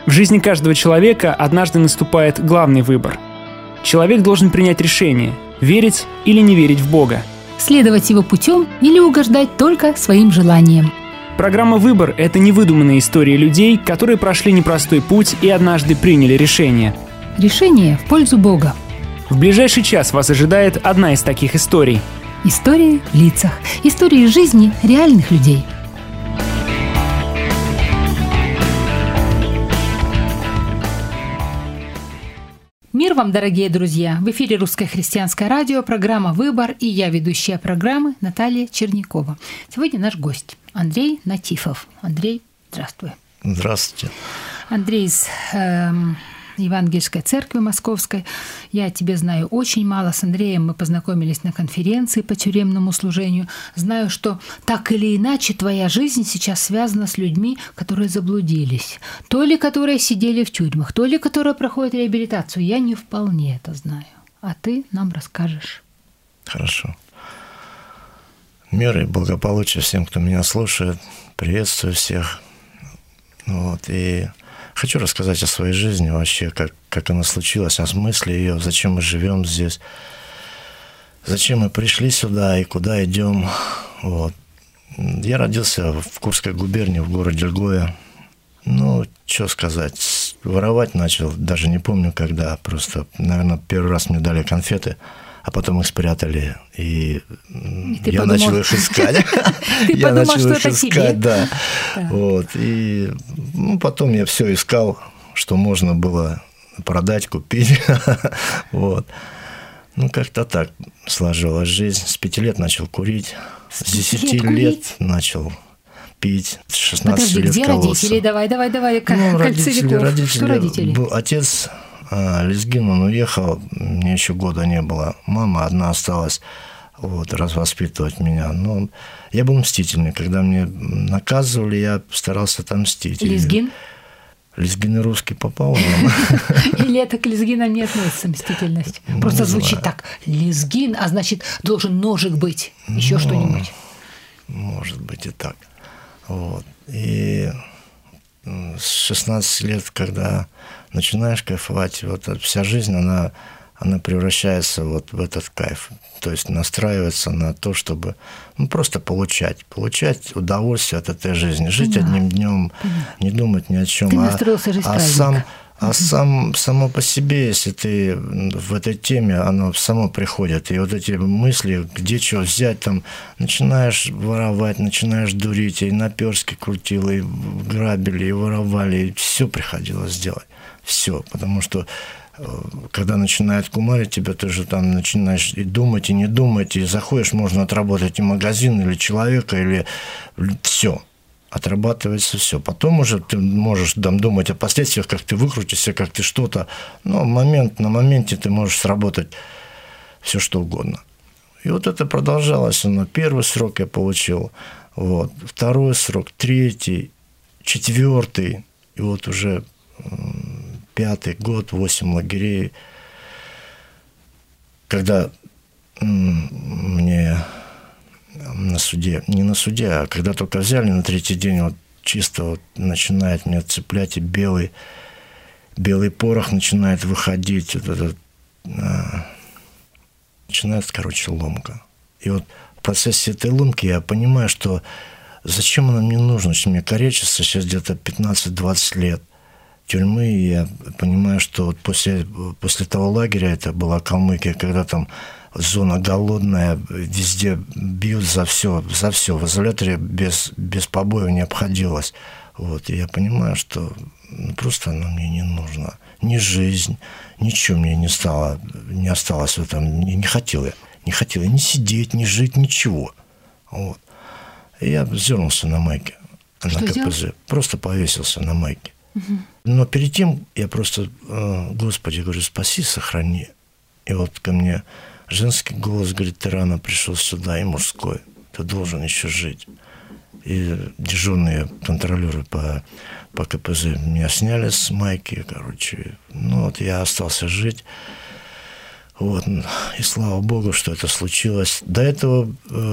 В жизни каждого человека однажды наступает главный выбор. Человек должен принять решение – верить или не верить в Бога. Следовать его путем или угождать только своим желаниям. Программа «Выбор» — это невыдуманные истории людей, которые прошли непростой путь и однажды приняли решение. Решение в пользу Бога. В ближайший час вас ожидает одна из таких историй. Истории в лицах. Истории жизни реальных людей. Мир вам, дорогие друзья! В эфире Русское христианское радио, программа «Выбор», и я, ведущая программы, Наталья Чернякова. Сегодня наш гость Андрей Натифов. Андрей, здравствуй. Здравствуйте. Андрей из Евангельской церкви Московской. Я тебя знаю очень мало. С Андреем мы познакомились на конференции по тюремному служению. Знаю, что так или иначе твоя жизнь сейчас связана с людьми, которые заблудились. То ли которые сидели в тюрьмах, то ли которые проходят реабилитацию. Я не вполне это знаю. А ты нам расскажешь. Хорошо. Мир и благополучие всем, кто меня слушает. Приветствую всех. И хочу рассказать о своей жизни вообще, как она случилась, о смысле ее, зачем мы живем здесь, зачем мы пришли сюда и куда идем. Я родился в Курской губернии, в городе Льгове. Что сказать, воровать начал, даже не помню когда, просто, наверное, первый раз мне дали конфеты, а потом их спрятали, и я начал их искать. Ты подумал, что это тебе. Да. И потом я все искал, что можно было продать, купить. Как-то так сложилась жизнь. С 5 лет начал курить, с 10 лет начал пить, с 16 лет где кололся. Родители? Давай, кольцевиков. Что родители? Отец лезгин, он уехал, мне еще года не было. Мама одна осталась развоспитывать меня. Но я был мстительный. Когда мне наказывали, я старался отомстить. Лезгин? Лезгин и русский пополам. Или это к лезгинам не относится мстительность? Просто звучит так. Лезгин, а значит, должен ножик быть. Еще что-нибудь. Может быть и так. И с 16 лет, когда начинаешь кайфовать, вся жизнь, она превращается в этот кайф. То есть настраиваться на то, чтобы просто получать удовольствие от этой жизни. Жить одним днем, не думать ни о чем. Ты настроился жить праздник. Само по себе, если ты в этой теме, оно само приходит. И эти мысли, где что взять, там начинаешь воровать, начинаешь дурить, и наперстки крутил, и грабили, и воровали, и все приходилось делать. Все, потому что когда начинает кумарить тебя, ты же там начинаешь и думать, и не думать, и заходишь, можно отработать и магазин, или человека, или все. Отрабатывается все. Потом уже ты можешь думать о последствиях, как ты выкрутишься, как ты что-то. Но на моменте ты можешь сработать все, что угодно. И это продолжалось. Первый срок я получил, второй срок, третий, четвертый, и уже 5-й год, 8 лагерей. Когда мне не на суде, а когда только взяли на 3-й день, чисто начинает меня цеплять, и белый порох начинает выходить, начинается, ломка. И в процессе этой ломки я понимаю, что зачем она мне нужна, что мне корячится сейчас где-то 15-20 лет тюрьмы, и я понимаю, что после того лагеря, это была Калмыкия, когда там зона голодная, везде бьют за все. В изоляторе без побоев не обходилось. И я понимаю, что просто она мне не нужна. Ни жизнь, ничего мне не осталось в этом. Не хотел я ни сидеть, ни жить, ничего. И я зернулся на майке. На КПЗ. Просто повесился на майке. Угу. Но перед тем я просто, Господи, говорю, спаси, сохрани. И ко мне женский голос говорит: ты рано пришел сюда, и мужской, ты должен еще жить. И дежурные контролеры по КПЗ меня сняли с майки, я остался жить. Вот. И слава Богу, что это случилось. До этого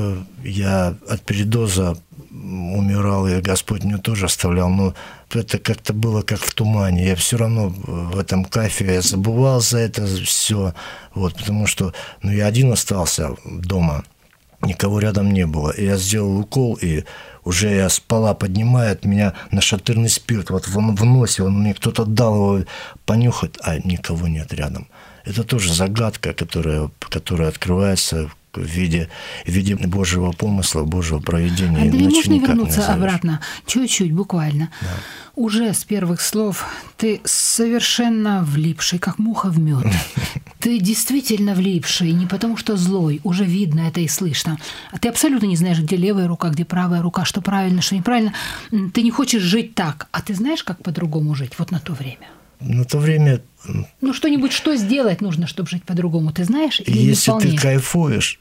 я от передоза умирал, и Господь мне тоже оставлял, но это как-то было как в тумане. Я все равно в этом кайфе, я забывал за это все, вот, потому что я один остался дома, никого рядом не было. И я сделал укол, и уже я спала, поднимает меня нашатырный спирт, вот в носе, мне кто-то дал его понюхать, а никого нет рядом. Это тоже загадка, которая открывается в виде Божьего помысла, Божьего провидения. Андрей, можно вернуться обратно? Чуть-чуть, буквально. Да. Уже с первых слов ты совершенно влипший, как муха в мед. Ты действительно влипший, не потому что злой, уже видно это и слышно. А ты абсолютно не знаешь, где левая рука, где правая рука, что правильно, что неправильно. Ты не хочешь жить так. А ты знаешь, как по-другому жить вот на то время? На то время... что-нибудь, что сделать нужно, чтобы жить по-другому, ты знаешь? Или если ты кайфуешь,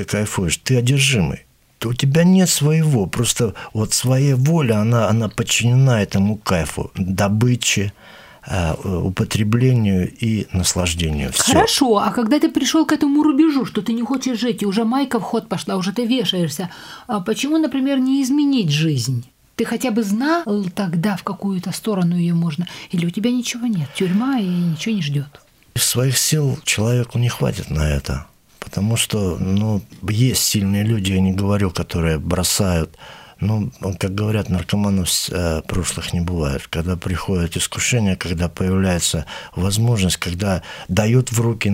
ты одержимый, то у тебя нет своего. Просто вот своя воля, она подчинена этому кайфу, добыче, употреблению и наслаждению. Всё. Хорошо, а когда ты пришел к этому рубежу, что ты не хочешь жить, и уже майка в ход пошла, уже ты вешаешься, а почему, например, не изменить жизнь? Ты хотя бы знал тогда, в какую-то сторону ее можно? Или у тебя ничего нет? Тюрьма и ничего не ждет? Своих сил человеку не хватит на это. Потому что, есть сильные люди, я не говорю, которые бросают. Как говорят, наркоманов прошлых не бывает. Когда приходят искушения, когда появляется возможность, когда дают в руки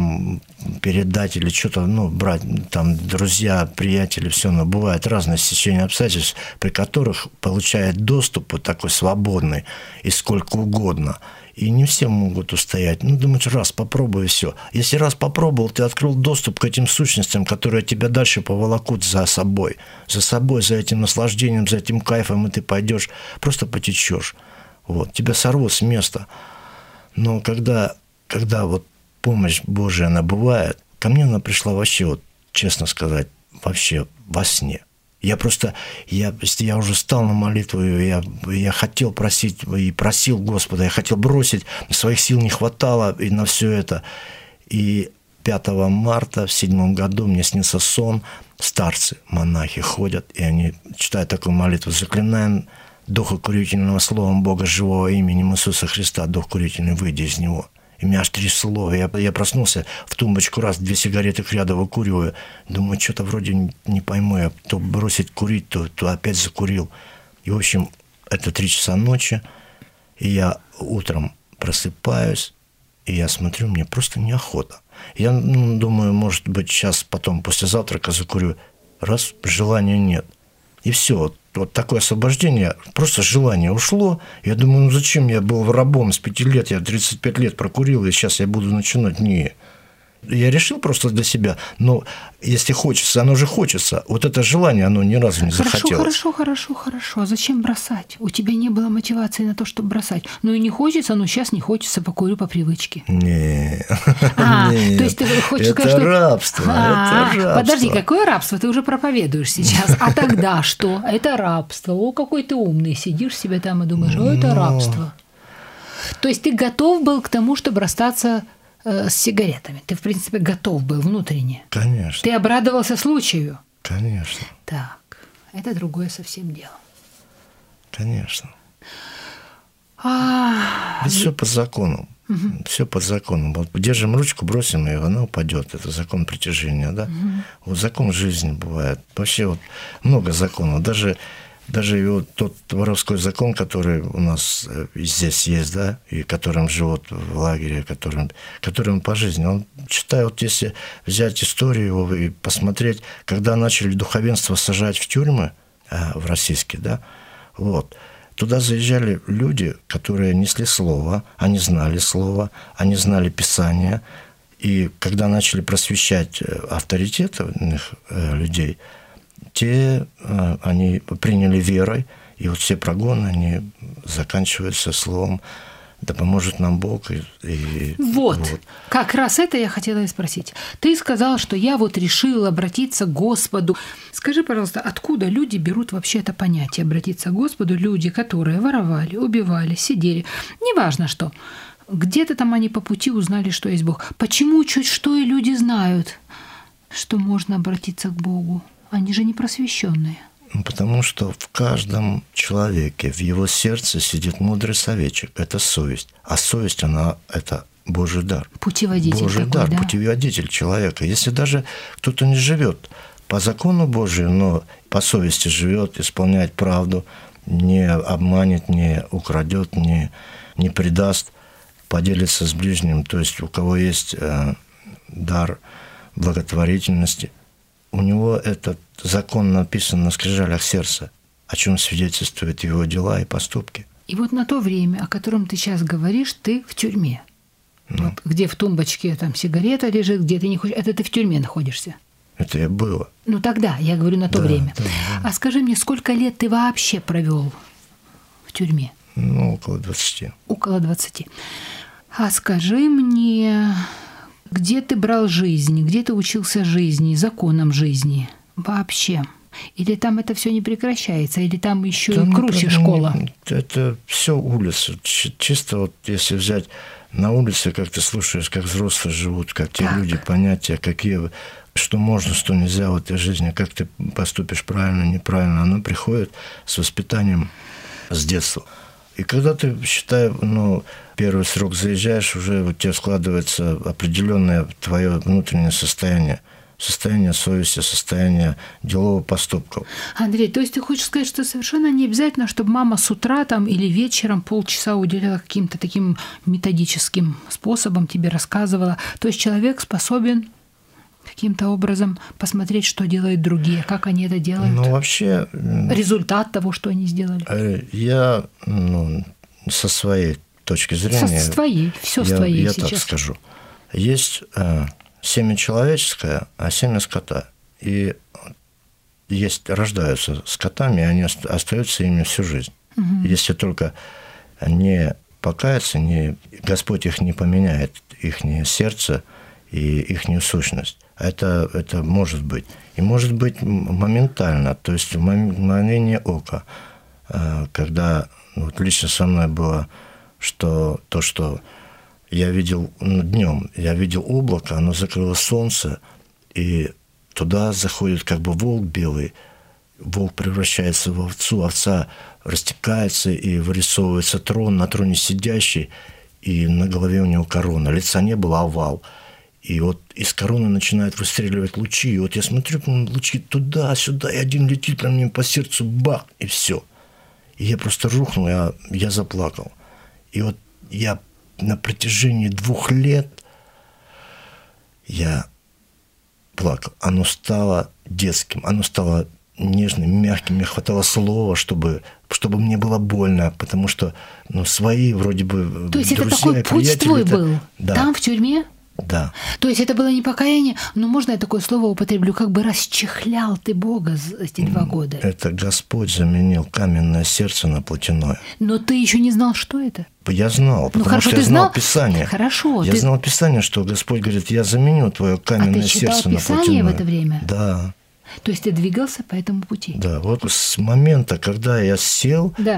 передать или что-то, брать, друзья, приятели, все, но бывает разное стечение обстоятельств, при которых получает доступ вот такой свободный и сколько угодно. И не все могут устоять. Думаешь, раз попробуй, и все. Если раз попробовал, ты открыл доступ к этим сущностям, которые тебя дальше поволокут за собой, за этим наслаждением, за этим кайфом, и ты пойдешь, просто потечешь. Вот. Тебя сорвут с места. Но когда вот помощь Божия, она бывает, ко мне она пришла вообще, честно сказать, вообще во сне. Я уже стал на молитву, я хотел просить и просил Господа, я хотел бросить, своих сил не хватало и на все это. И 5 марта в 7 году мне снился сон, старцы, монахи ходят, и они читают такую молитву: «Заклинаем духа курительного словом Бога живого именем Иисуса Христа, дух курительный, выйди из него». И меня аж трясло. Я проснулся, в тумбочку раз 2 сигареты к ряду выкуриваю. Думаю, что-то вроде не пойму. Я то бросить курить, то опять закурил. И, в общем, это 3 часа ночи. И я утром просыпаюсь, и я смотрю, мне просто неохота. Я думаю, может быть, сейчас потом после завтрака закурю. Раз, желания нет. И все. Вот такое освобождение, просто желание ушло. Я думаю, зачем я был рабом с 5 лет, я 35 лет прокурил, и сейчас я буду начинать. Не. Я решил просто для себя, но если хочется, оно же хочется. Вот это желание, оно ни разу не захотелось. Хорошо. Зачем бросать? У тебя не было мотивации на то, чтобы бросать. И не хочется, сейчас не хочется, покурю по привычке. Нет. То есть ты хочешь сказать, что... рабство. Это рабство. Подожди, какое рабство? Ты уже проповедуешь сейчас. А тогда что? Это рабство. О, какой ты умный. Сидишь себе там и думаешь, это рабство. То есть ты готов был к тому, чтобы расстаться с сигаретами. Ты, в принципе, готов был внутренне. Конечно. Ты обрадовался случаю. Конечно. Так, это другое совсем дело. Конечно. Ведь все по закону. Угу. Все по закону. Вот держим ручку, бросим ее, она упадет. Это закон притяжения, да? Угу. Вот закон жизни бывает. Вообще много законов. Даже вот тот воровской закон, который у нас здесь есть, да, и которым живут в лагере, которым по жизни. Он, читаю, если взять историю и посмотреть, когда начали духовенство сажать в тюрьмы, в российские, да, туда заезжали люди, которые несли слово, они знали Писание, и когда начали просвещать авторитетных людей, они приняли верой, и вот все прогоны, они заканчиваются словом «Да поможет нам Бог». Вот, как раз это я хотела и спросить. Ты сказал, что я решил обратиться к Господу. Скажи, пожалуйста, откуда люди берут вообще это понятие «обратиться к Господу»? Люди, которые воровали, убивали, сидели, неважно что. Где-то там они по пути узнали, что есть Бог. Почему чуть что и люди знают, что можно обратиться к Богу? Они же не просвещенные. Потому что в каждом человеке, в его сердце сидит мудрый советчик. Это совесть. А совесть, она это Божий дар. Путеводитель Божий такой, дар, да? путеводитель человека. Если даже кто-то не живет по закону Божию, но по совести живет, исполняет правду, не обманет, не украдет, не предаст, поделится с ближним, то есть у кого есть дар благотворительности, у него этот закон написан на скрижалях сердца, о чем свидетельствуют его дела и поступки. И вот на то время, о котором ты сейчас говоришь, ты в тюрьме. Вот, где в тумбочке там сигарета лежит, где ты не хочешь, это ты в тюрьме находишься. Это и было. Ну тогда, я говорю, на то время. Да. А скажи мне, сколько лет ты вообще провел в тюрьме? Около 20. Около 20. А скажи мне, где ты брал жизнь, где ты учился жизни, законам жизни вообще? Или там это все не прекращается, или там еще и круче школа? Это все улица. Чисто вот если взять на улице, как ты слушаешь, как взрослые живут, как те люди, понятия, какие, что можно, что нельзя в этой жизни, как ты поступишь правильно, неправильно, оно приходит с воспитанием с детства. И когда ты, считай, первый срок заезжаешь, уже у тебя складывается определенное твое внутреннее состояние совести, состояние делового поступка. Андрей, то есть ты хочешь сказать, что совершенно не обязательно, чтобы мама с утра там или вечером полчаса уделяла каким-то таким методическим способом, тебе рассказывала. То есть человек способен каким-то образом посмотреть, что делают другие, как они это делают. Вообще... Результат того, что они сделали. Я, со своей точки зрения... С твоей, все с твоей я сейчас. Так скажу. Есть семя человеческое, а семя скота. И рождаются скотами, и они остаются ими всю жизнь. Угу. Если только не покаяться, Господь их не поменяет, их сердце и их сущность. Это может быть. И может быть моментально, то есть в мгновение ока, когда лично со мной было, что я видел днем, я видел облако, оно закрыло солнце, и туда заходит как бы волк белый, волк превращается в овцу, овца растекается и вырисовывается трон, на троне сидящий, и на голове у него корона, лица не было, овал. И вот из короны начинают выстреливать лучи, и вот я смотрю, лучи туда-сюда, и один летит прямо мне по сердцу, бах, и все. И я просто рухнул, я заплакал. И вот я на протяжении 2 лет я плакал. Оно стало детским, оно стало нежным, мягким. Мне хватало слова, чтобы мне было больно, потому что свои вроде бы то есть друзья, это такой путь твой был? Да. Там, в тюрьме? Да. То есть это было не покаяние, но можно я такое слово употреблю, как бы расчехлял ты Бога за эти 2 года? Это Господь заменил каменное сердце на плотяное. Но ты еще не знал, что это? Я знал, потому что я знал Писание. Хорошо. Я знал Писание, что Господь говорит, я заменю твое каменное сердце на плотяное. А ты читал Писание в это время? Да. То есть ты двигался по этому пути? Да, вот с момента, когда я сел в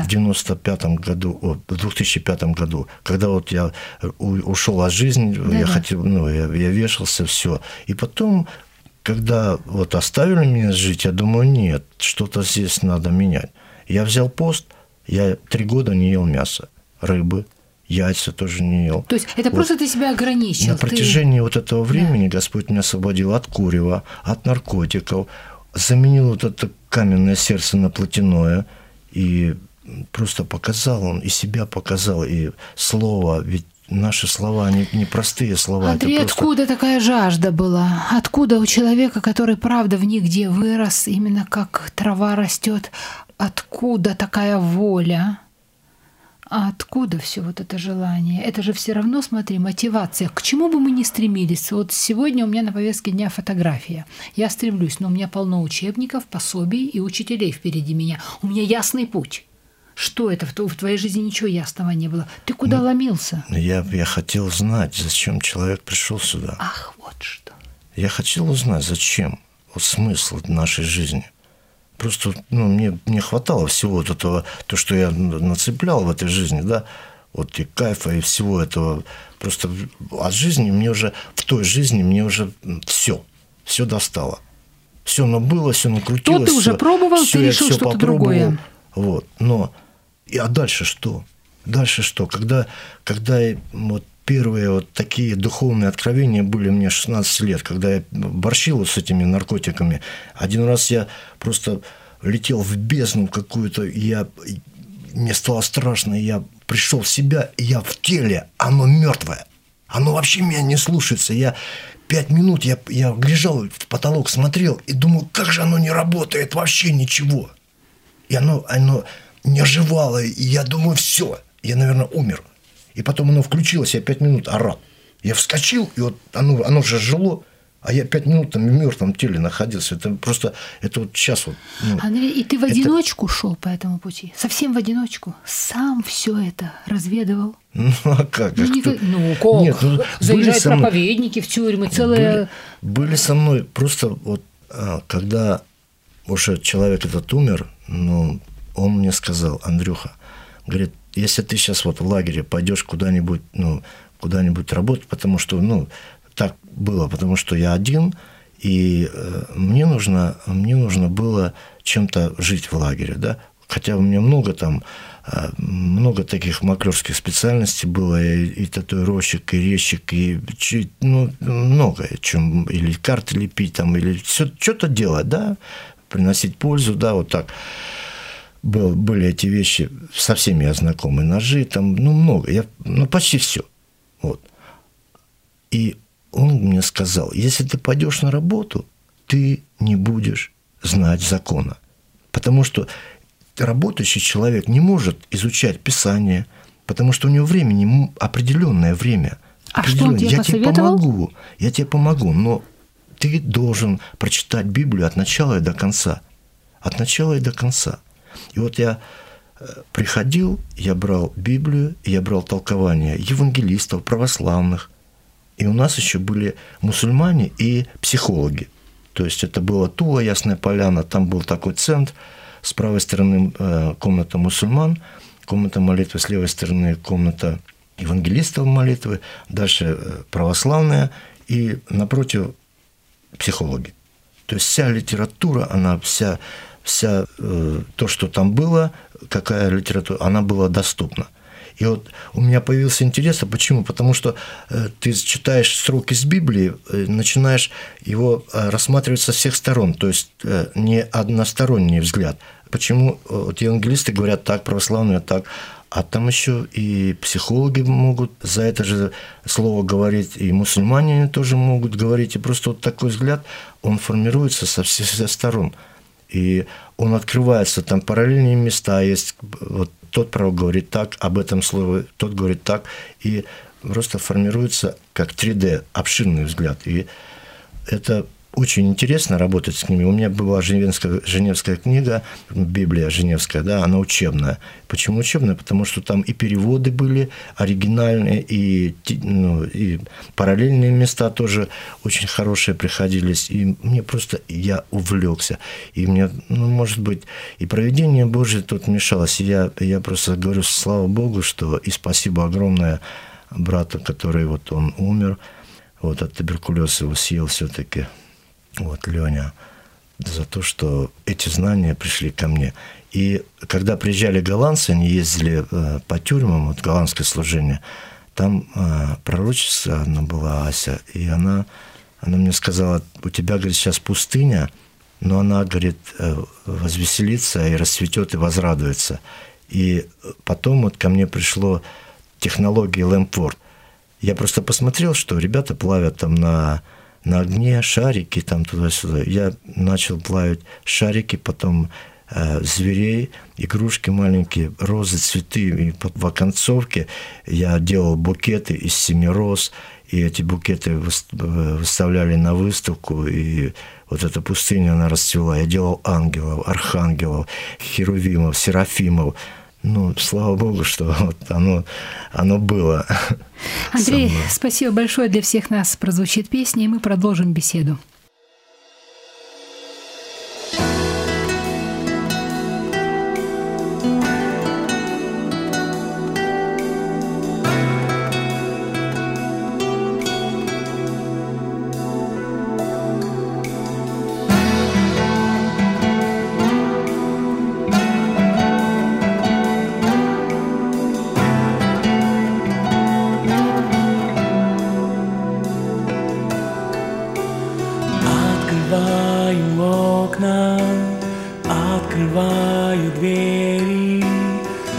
2005 году, когда вот я ушел от жизни, я хотел, я вешался, все. И потом, когда вот оставили меня жить, я думаю, нет, что-то здесь надо менять. Я взял пост, я 3 года не ел мясо, рыбы, яйца тоже не ел. То есть это просто ты себя ограничил? На протяжении вот этого времени Господь меня освободил от курева, от наркотиков, заменил вот это каменное сердце на плотяное, и просто показал он, и себя показал, и слово, ведь наши слова, они не простые слова. Андрей, это просто... откуда такая жажда была? Откуда у человека, который, правда, в нигде вырос, именно как трава растет, откуда такая воля? А откуда все вот это желание? Это же все равно, смотри, мотивация. К чему бы мы ни стремились? Вот сегодня у меня на повестке дня фотография. Я стремлюсь, но у меня полно учебников, пособий и учителей впереди меня. У меня ясный путь. Что это? В твоей жизни ничего ясного не было. Ты куда ломился? Я хотел знать, зачем человек пришел сюда. Ах, вот что. Я хотел узнать, зачем. Вот смысл нашей жизни. Просто мне хватало всего вот этого, то, что я нацеплял в этой жизни, да. вот и кайфа, и всего этого. Просто от жизни мне уже, в той жизни мне уже все достало. Все было, все накрутилось. То ты уже пробовал, ты решил что-то другое. Вот. Но, а дальше что? Дальше что? Когда вот первые вот такие духовные откровения были мне 16 лет, когда я борщил вот с этими наркотиками. Один раз я просто летел в бездну какую-то, мне стало страшно, я пришел в себя, и я в теле, оно мертвое. Оно вообще меня не слушается. Я 5 минут, я лежал в потолок, смотрел и думал, как же оно не работает, вообще ничего. И оно не оживало, и я думаю, все, я, наверное, умер. И потом оно включилось, я 5 минут орал. Я вскочил, и вот оно же жило, а я 5 минут там в мертвом теле находился. Это просто, это вот сейчас вот. Андрей, и ты в одиночку шел по этому пути? Совсем в одиночку? Сам все это разведывал? Ну, а как? Как? Нет, заезжают проповедники в тюрьмы, целые... Были со мной просто вот, когда уже человек этот умер, он мне сказал, Андрюха, говорит, если ты сейчас вот в лагере пойдешь куда-нибудь работать, потому что, так было, потому что я один, и мне нужно было чем-то жить в лагере, да, хотя у меня много таких маклерских специальностей было, и татуировщик, и резчик, и многое, чем или карты лепить, там, или что-то делать, да, приносить пользу, да, вот так. Были эти вещи, со всеми я знакомый, ножи, там, много, почти все. Вот. И он мне сказал, если ты пойдешь на работу, ты не будешь знать закона. Потому что работающий человек не может изучать Писание, потому что у него времени определенное время. А что он тебе посоветовал? Я тебе помогу, но ты должен прочитать Библию от начала и до конца. От начала и до конца. И вот я приходил, я брал Библию, я брал толкования евангелистов, православных. И у нас еще были мусульмане и психологи. То есть это было Тула, Ясная Поляна, там был такой центр. С правой стороны комната мусульман, комната молитвы, с левой стороны комната евангелистов молитвы, дальше православная и напротив психологи. То есть вся литература, она вся то, что там было, какая литература, она была доступна. И вот у меня появился интерес. А почему? Потому что ты читаешь строки из Библии, начинаешь его рассматривать со всех сторон, то есть не односторонний взгляд. Почему вот евангелисты говорят так, православные так, а там еще и психологи могут за это же слово говорить, и мусульмане тоже могут говорить. И просто вот такой взгляд, он формируется со всех сторон. И он открывается, там параллельные места есть, вот тот пророк говорит так, об этом слове, тот говорит так, и просто формируется как 3D, обширный взгляд. И это очень интересно работать с ними. У меня была Женевская книга, Библия Женевская, да, она учебная. Почему учебная? Потому что там и переводы были оригинальные, и параллельные места тоже очень хорошие приходились. И мне просто, я увлекся. И мне, может быть, и провидение Божие тут мешалось. И я просто говорю, слава Богу, что и спасибо огромное брату, который вот он умер, вот от туберкулеза его съел все-таки. Вот, Леня, за то, что эти знания пришли ко мне. И когда приезжали голландцы, они ездили по тюрьмам, вот голландское служение, там пророчица одна была, Ася, и она мне сказала, у тебя, говорит, сейчас пустыня, но она, говорит, возвеселится и расцветет и возрадуется. И потом вот ко мне пришло технологии Лэмпфорд. Я просто посмотрел, что ребята плавят там на огне, шарики там туда-сюда. Я начал плавить шарики, потом зверей, игрушки маленькие, розы, цветы. И в оконцовке я делал букеты из 7 роз, и эти букеты выставляли на выставку, и вот эта пустыня, она расцвела. Я делал ангелов, архангелов, херувимов, серафимов. Слава Богу, что вот оно было. Андрей, спасибо большое. Для всех нас прозвучит песня, и мы продолжим беседу.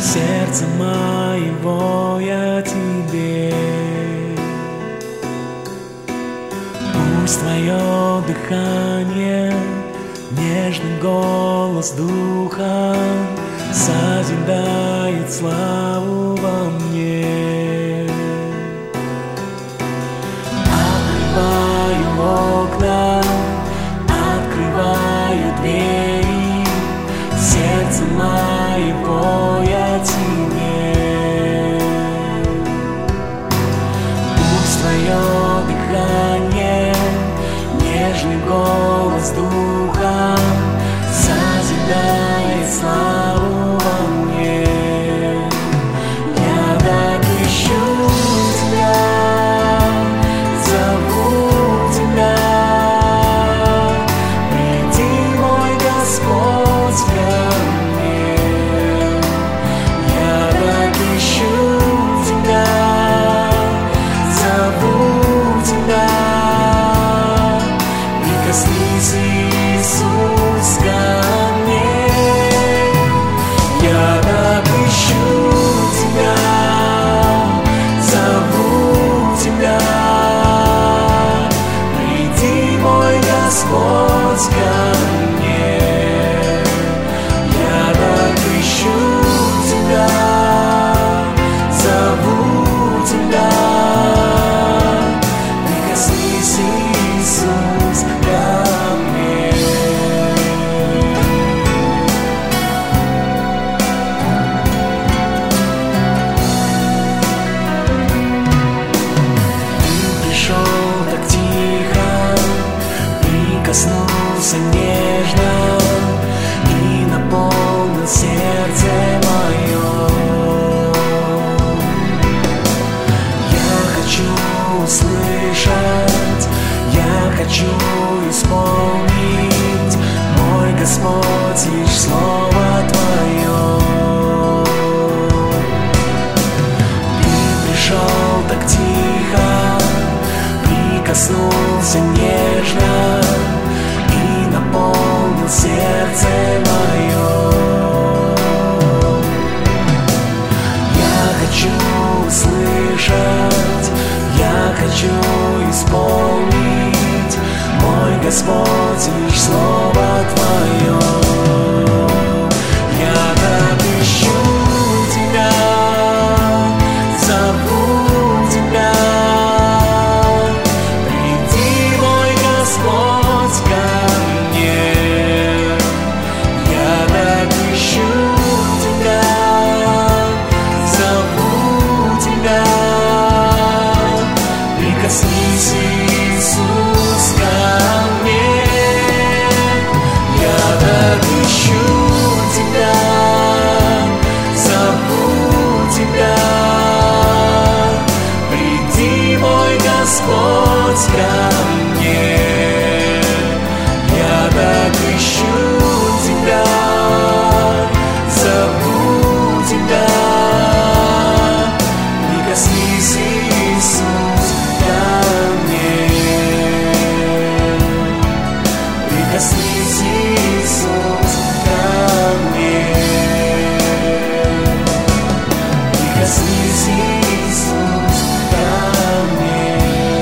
сердца моего я тебе. Пусть твое дыхание, нежный голос духа созидает славу во мне. Открываю окна, открываю двери, сердце моего я тебе. Пусть твое дыхание, нежный голос духа созидает славу во мне. Я так ищу тебя, зову тебя. Приди, мой Господь, ко мне. Я так ищу тебя, зову тебя. Прикоснись, Иисус, ко мне. Я так ищу тебя, зову тебя. Приди, мой Господь, ко мне. Я так ищу тебя, зову тебя. Прикоснись, Иисус, ко мне. Ты пришел так тихо, прикоснулся нежно и наполнил сердце мое. Я хочу услышать, я хочу исполнить, мой Господь, лишь Слово Твое. Ты пришел так тихо, прикоснулся нежно и наполнил сердце мое. Я хочу услышать, я хочу исполнить, мой Господь, лишь Слово Твое. Я так ищу тебя, зову тебя. Приди, мой Господь, ко мне. Я так ищу тебя, зову тебя. Прикоснись, Иисус, ко мне. Я так ищу тебя, зову тебя. Приди, мой Господь, ко мне. Я так ищу тебя, зову тебя. Прикоснись, Иисус, ко мне. Прикоснись, Иисус, ко мне. Прикоснись, Иисус, ко мне.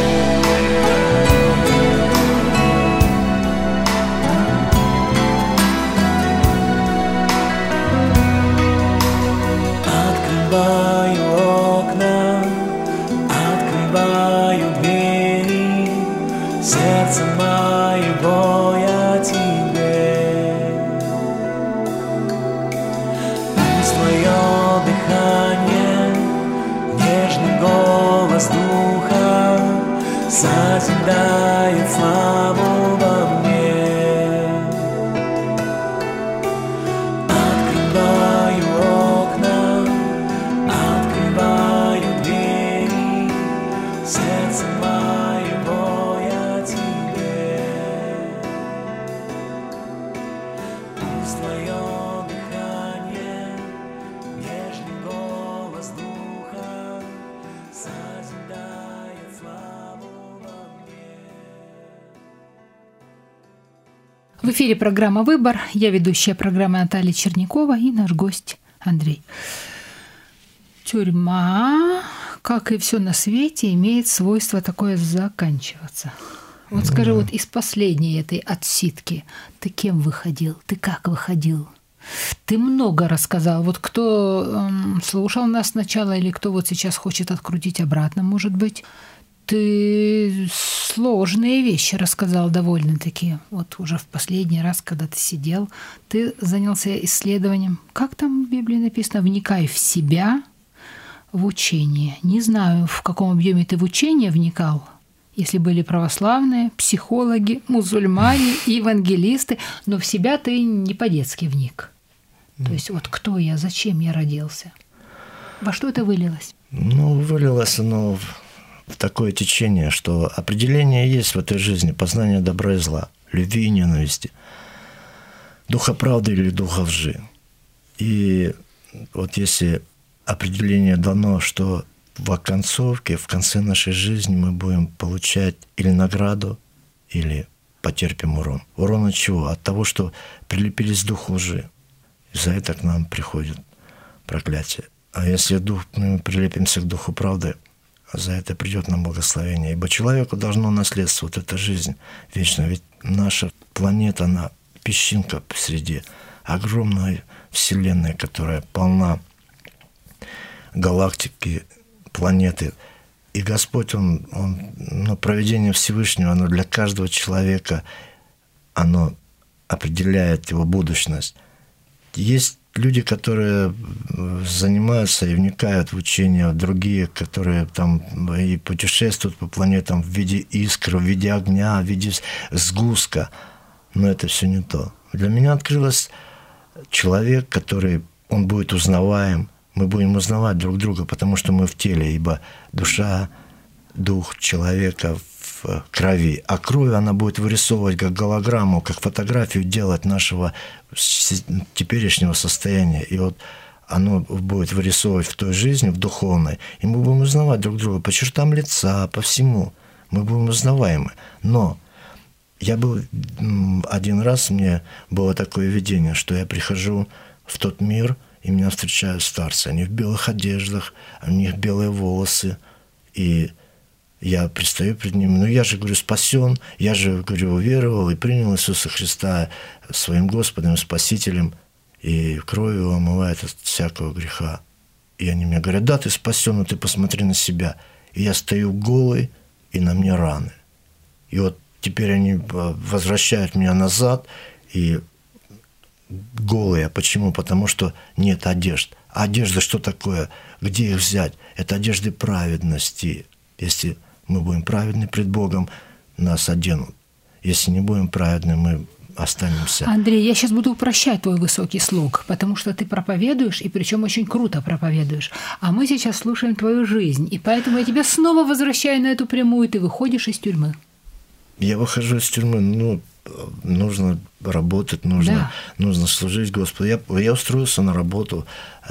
Открываю окна, открываю двери, сердце моего я тебе. Пусть твое дыхание, нежный голос духа созидает славу во мне. Открываю окна, открываю двери, сердце моего я тебе. Пусть твое дыхание, нежный голос духа созидает славу во мне. В эфире программа «Выбор». Я ведущая программы Наталья Чернякова и наш гость Андрей. Тюрьма, как и все на свете, имеет свойство такое заканчиваться. Вот скажи, вот из последней этой отсидки ты кем выходил? Ты как выходил? Ты много рассказал. Вот кто слушал нас сначала или кто вот сейчас хочет открутить обратно, может быть, ты сложные вещи рассказал довольно-таки. Вот уже в последний раз, когда ты сидел, ты занялся исследованием. Как там в Библии написано? «Вникай в себя, в учение». Не знаю, в каком объеме ты в учение вникал. Если были православные, психологи, мусульмане, евангелисты, но в себя ты не по-детски вник. То есть вот кто я, зачем я родился? Во что это вылилось? Вылилось оно в такое течение, что определение есть в этой жизни: познание добра и зла, любви и ненависти, духа правды или духа лжи. И вот если определение дано, что в оконцовке, в конце нашей жизни мы будем получать или награду, или потерпим урон. Урон от чего? От того, что прилепились к духу лжи. И за это к нам приходит проклятие. А если мы прилепимся к духу правды, за это придет нам благословение. Ибо человеку должно наследствовать эта жизнь вечно. Ведь наша планета, она песчинка посреди огромной вселенной, которая полна галактики, планеты. И Господь, Он провидение Всевышнего, оно для каждого человека, оно определяет его будущность. Есть люди, которые занимаются и вникают в учения, другие, которые там и путешествуют по планетам в виде искр, в виде огня, в виде сгустка. Но это все не то. Для меня открылось человек, который, он будет узнаваем. Мы будем узнавать друг друга, потому что мы в теле, ибо душа, дух человека в крови. А кровь, она будет вырисовывать как голограмму, как фотографию делать нашего теперешнего состояния. И вот оно будет вырисовывать в той жизни, в духовной. И мы будем узнавать друг друга по чертам лица, по всему. Мы будем узнаваемы. Но я был один раз, мне было такое видение, что я прихожу в тот мир, и меня встречают старцы. Они в белых одеждах, у них белые волосы. И я предстаю перед ними. Я же, говорю, спасен. Я же, говорю, уверовал и принял Иисуса Христа своим Господом и Спасителем. И кровью его омывает от всякого греха. И они мне говорят: да, ты спасен, но ты посмотри на себя. И я стою голый, и на мне раны. И вот теперь они возвращают меня назад, и голые. Почему? Потому что нет одежд. А одежда что такое? Где их взять? Это одежды праведности. Если мы будем праведны пред Богом, нас оденут. Если не будем праведны, мы останемся. Андрей, я сейчас буду упрощать твой высокий слог, потому что ты проповедуешь, и причем очень круто проповедуешь. А мы сейчас слушаем твою жизнь, и поэтому я тебя снова возвращаю на эту прямую, и ты выходишь из тюрьмы. Я выхожу из тюрьмы, нужно работать, нужно служить Господу. Я устроился на работу,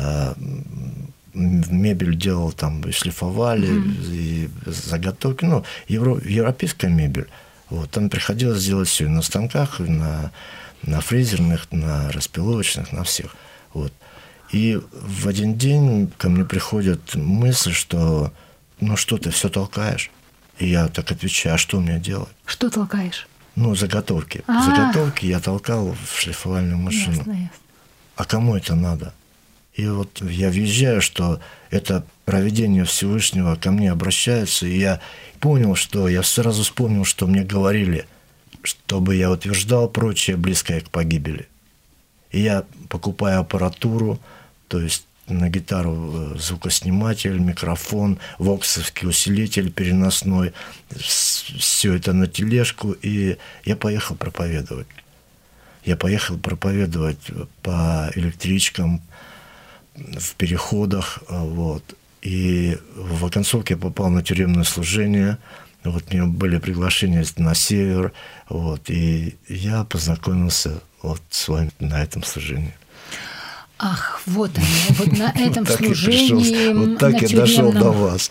мебель делал там, и шлифовали, и заготовки, европейская мебель. Вот, там приходилось делать все на станках, на фрезерных, на распиловочных, на всех. Вот. И в один день ко мне приходит мысль, что что ты все толкаешь? И я так отвечаю: а что мне делать? Что толкаешь? Заготовки. Заготовки я толкал в шлифовальную машину. Ясно. А кому это надо? И вот я въезжаю, что это провидение Всевышнего ко мне обращается, и я сразу вспомнил, что мне говорили, чтобы я утверждал прочее близкое к погибели. И я покупаю аппаратуру, то есть на гитару звукосниматель, микрофон, воксовский усилитель переносной, все это на тележку, и я поехал проповедовать. Я поехал проповедовать по электричкам, в переходах, вот. И в оконцовке я попал на тюремное служение. Вот, у меня были приглашения на север, вот, и я познакомился с вами на этом служении. Ах, вот они, вот на этом служении. Вот так я дошел до вас.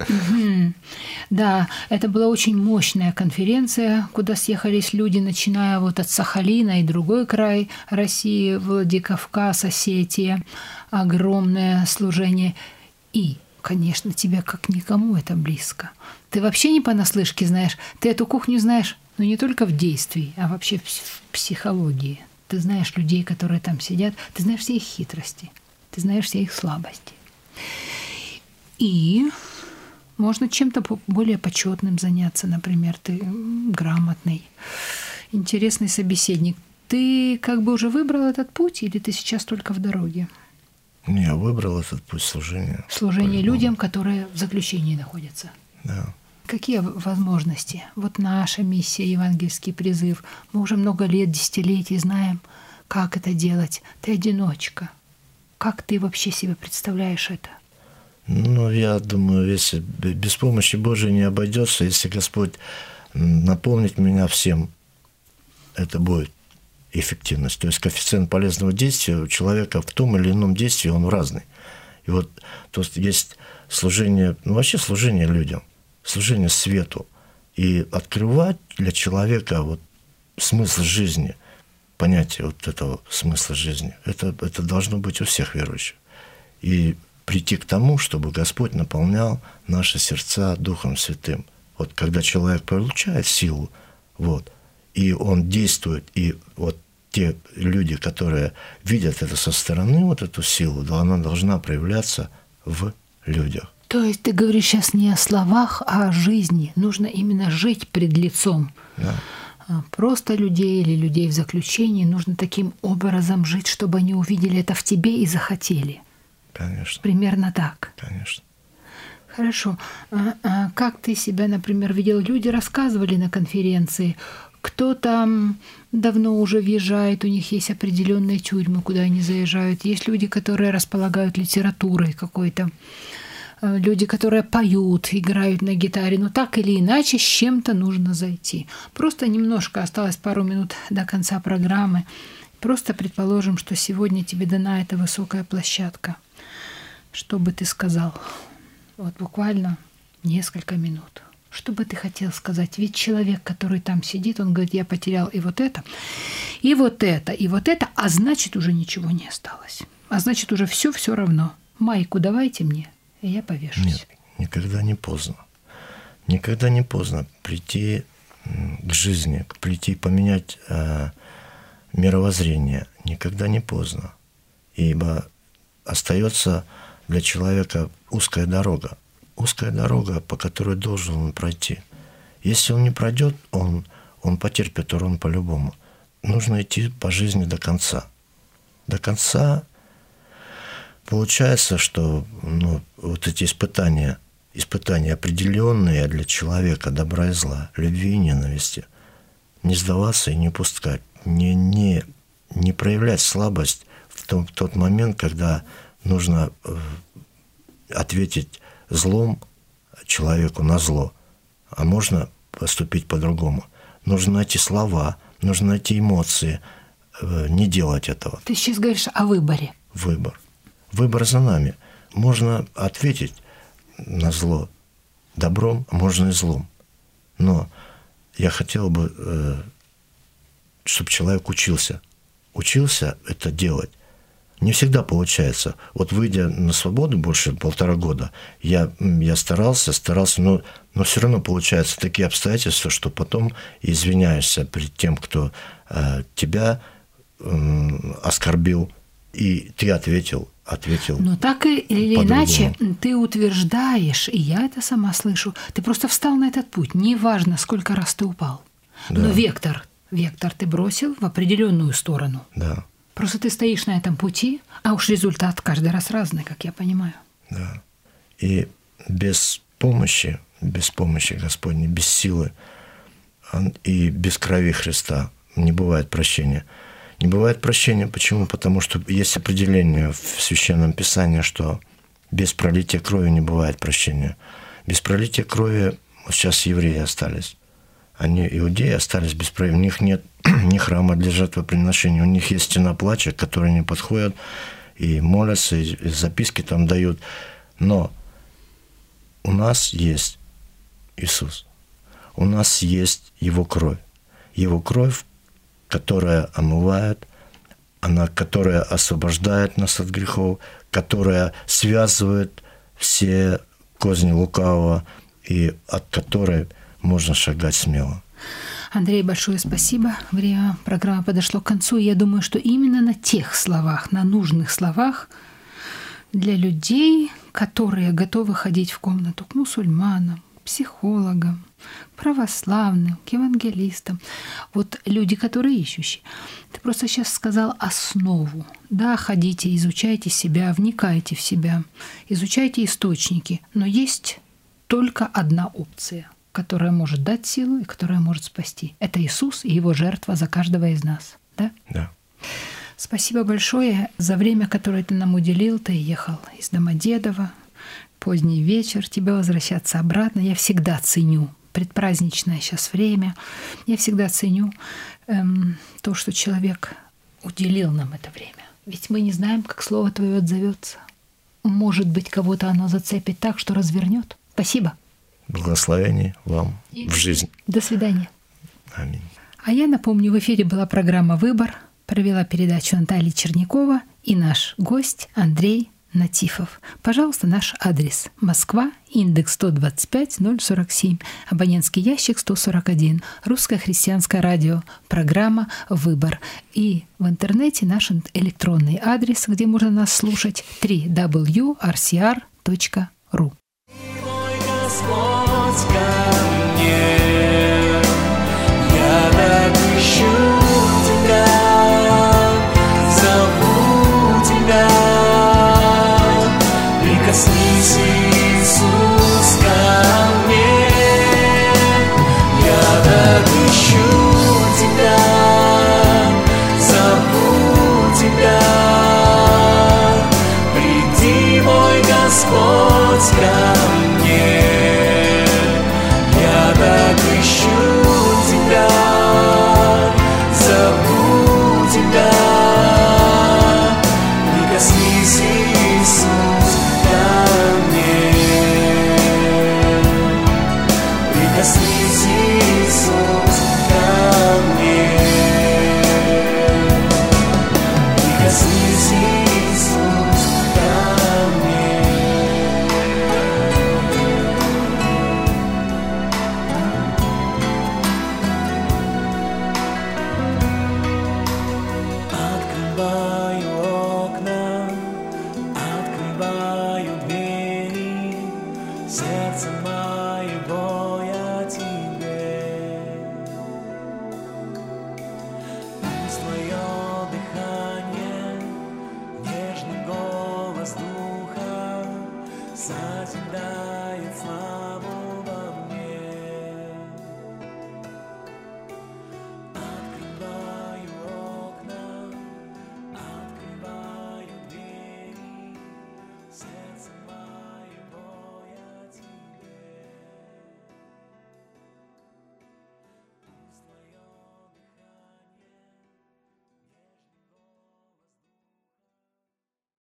Да, это была очень мощная конференция, куда съехались люди, начиная от Сахалина и другой край России, Владикавказ, Осетия. Огромное служение. И, конечно, тебе как никому это близко. Ты вообще не понаслышке знаешь. Ты эту кухню знаешь, ну, не только в действии, а вообще в психологии. Ты знаешь людей, которые там сидят. Ты знаешь все их хитрости. Ты знаешь все их слабости. И можно чем-то более почетным заняться. Например, ты грамотный, интересный собеседник. Ты как бы уже выбрал этот путь, или ты сейчас только в дороге? Я выбрал этот путь служения. Служение людям, которые в заключении находятся. Да. Какие возможности? Вот наша миссия, евангельский призыв. Мы уже много лет, десятилетий знаем, как это делать. Ты одиночка. Как ты вообще себе представляешь это? Ну, я думаю, если без помощи Божией не обойдется, если Господь наполнит меня всем, это будет эффективность. То есть коэффициент полезного действия у человека в том или ином действии, он разный. И вот то есть служение, ну вообще служение людям, служение свету. И открывать для человека вот смысл жизни, понятие вот этого смысла жизни, это должно быть у всех верующих. И прийти к тому, чтобы Господь наполнял наши сердца Духом Святым. Вот когда человек получает силу, вот, и он действует, и вот те люди, которые видят это со стороны, вот эту силу, да, она должна проявляться в людях. То есть ты говоришь сейчас не о словах, а о жизни. Нужно именно жить пред лицом. Да. Просто людей или людей в заключении нужно таким образом жить, чтобы они увидели это в тебе и захотели. Конечно. Примерно так. Конечно. Хорошо. А как ты себя, например, видел? Люди рассказывали на конференции, кто-то давно уже въезжает, у них есть определенные тюрьмы, куда они заезжают. Есть люди, которые располагают литературой какой-то. Люди, которые поют, играют на гитаре. Но так или иначе, с чем-то нужно зайти. Просто немножко, осталось пару минут до конца программы. Просто предположим, что сегодня тебе дана эта высокая площадка. Что бы ты сказал? Вот буквально несколько минут. Что бы ты хотел сказать? Ведь человек, который там сидит, он говорит, я потерял и вот это, и вот это, и вот это, а значит, уже ничего не осталось. А значит, уже все равно. Майку давайте мне, и я повешусь. Нет, никогда не поздно. Никогда не поздно прийти к жизни, прийти поменять мировоззрение. Никогда не поздно. Ибо остается для человека узкая дорога, по которой должен он пройти. Если он не пройдет, он потерпит урон по-любому. Нужно идти по жизни до конца. До конца получается, что вот эти испытания определенные для человека добра и зла, любви и ненависти, не сдаваться и не пускать, не проявлять слабость в тот момент, когда нужно ответить злом человеку на зло, а можно поступить по-другому. Нужно найти слова, нужно найти эмоции, не делать этого. Ты сейчас говоришь о выборе. Выбор за нами. Можно ответить на зло добром, а можно и злом. Но я хотел бы, чтобы человек учился это делать. Не всегда получается. Вот выйдя на свободу больше 1,5 года, я старался, но все равно получаются такие обстоятельства, что потом извиняешься перед тем, кто тебя оскорбил, и ты ответил. Но так или иначе ты утверждаешь, и я это сама слышу, ты просто встал на этот путь, неважно, сколько раз ты упал. Да. Но вектор ты бросил в определенную сторону. Да. Просто ты стоишь на этом пути, а уж результат каждый раз разный, как я понимаю. Да. И без помощи Господней, без силы и без крови Христа не бывает прощения. Не бывает прощения. Почему? Потому что есть определение в Священном Писании, что без пролития крови не бывает прощения. Без пролития крови вот сейчас евреи остались. Иудеи остались без крови. У них нет ни храма для жертвоприношения. У них есть стена плача, к которой они подходят и молятся, и записки там дают. Но у нас есть Иисус. У нас есть Его кровь. Его кровь, которая омывает, которая освобождает нас от грехов, которая связывает все козни лукавого, и от которой можно шагать смело. Андрей, большое спасибо. Время программы подошло к концу. Я думаю, что именно на тех словах, на нужных словах для людей, которые готовы ходить в комнату к мусульманам, психологам, православным, к евангелистам. Вот люди, которые ищущие. Ты просто сейчас сказал основу. Да, ходите, изучайте себя, вникайте в себя, изучайте источники. Но есть только одна опция, которая может дать силу и которая может спасти. Это Иисус и Его жертва за каждого из нас. Да? Да. Спасибо большое за время, которое ты нам уделил. Ты ехал из Домодедово, поздний вечер, тебе возвращаться обратно. Я всегда ценю предпраздничное сейчас время. Я всегда ценю то, что человек уделил нам это время. Ведь мы не знаем, как слово твое отзовется. Может быть, кого-то оно зацепит так, что развернет. Спасибо. Благословений вам в жизнь. До свидания. Аминь. А я напомню, в эфире была программа «Выбор». Провела передачу Наталья Чернякова и наш гость Андрей Натифов. Пожалуйста, наш адрес: Москва, индекс 125-047, абонентский ящик 141, Русское христианское радио, программа «Выбор». И в интернете наш электронный адрес, где можно нас слушать: www.rcr.ru. Господь ко мне, я так ищу Тебя, зову Тебя, прикоснись, Иисус, ко мне, я так ищу Тебя, зову Тебя, приди, мой Господь, ко мне.